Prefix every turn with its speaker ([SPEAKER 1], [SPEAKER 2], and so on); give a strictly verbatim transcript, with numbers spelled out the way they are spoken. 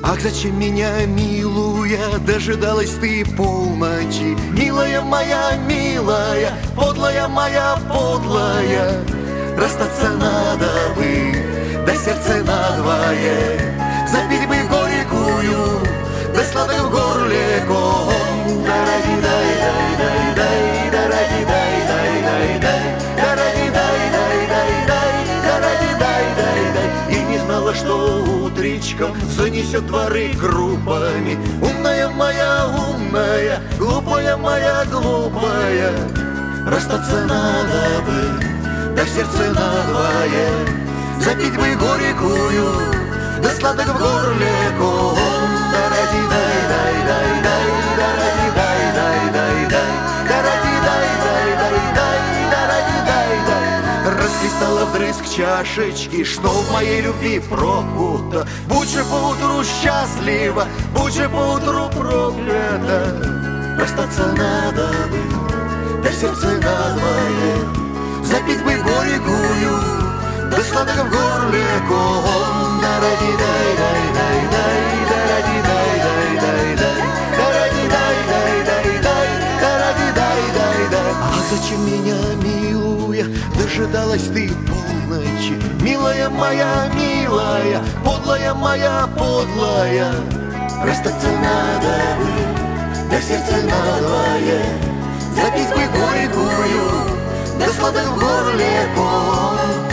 [SPEAKER 1] Ах, зачем меня, милуя, дожидалась ты полночи? Милая моя, милая, подлая моя, подлая, расстаться надо бы, да сердце надвое, забить бы горькую, да сладок в горле ком. Да-ради-дай-дай-дай-дай, да-ради-дай-дай-дай-дай, да-ради-дай-дай-дай-дай, да-ради-дай-дай-дай. И не знала, что утречком занесет дворы крупами. Умная моя, умная, глупая моя, глупая, расстаться надо бы, да сердце надвое, запить бы горькую, да сладок в горле ком. Да-ради-дай-дай-дай-дай, да-ради-дай-дай-дай-дай, да-ради-дай-дай-дай-дай, да-ради-дай-дай. Раскристалла вдрызг чашечки, что в моей любви прокута. Будь же поутру счастлива, будь же поутру проклята, расстаться надо бы, да сердце надвое, запить бы горькую, да сладок в горле ком. Да-ради-дай-дай-дай-дай, да-ради-дай-дай-дай-дай, да-ради-дай-дай-дай-дай, да-ради-дай-дай-дай. А зачем меня, милуя, дожидалась ты полночи? Милая моя, милая, подлая моя, подлая, расстаться надо бы, да сердце надвое, запить бы горькую, да сладок в горле ком.